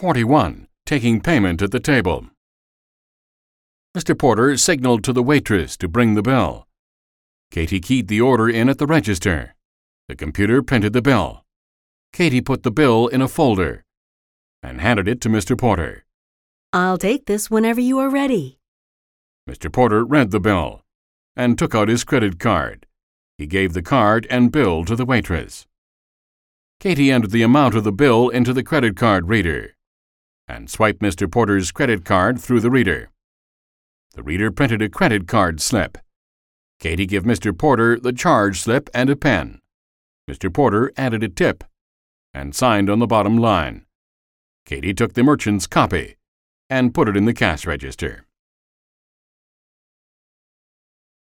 41. Taking payment at the table. Mr. Porter signaled to the waitress to bring the bill. Katie keyed the order in at the register. The computer printed the bill. Katie put the bill in a folder and handed it to Mr. Porter. "I'll take this whenever you are ready." Mr. Porter read the bill and took out his credit card. He gave the card and bill to the waitress. Katie entered the amount of the bill into the credit card reader and swiped Mr. Porter's credit card through the reader. The reader printed a credit card slip. Katie gave Mr. Porter the charge slip and a pen. Mr. Porter added a tip and signed on the bottom line. Katie took the merchant's copy and put it in the cash register.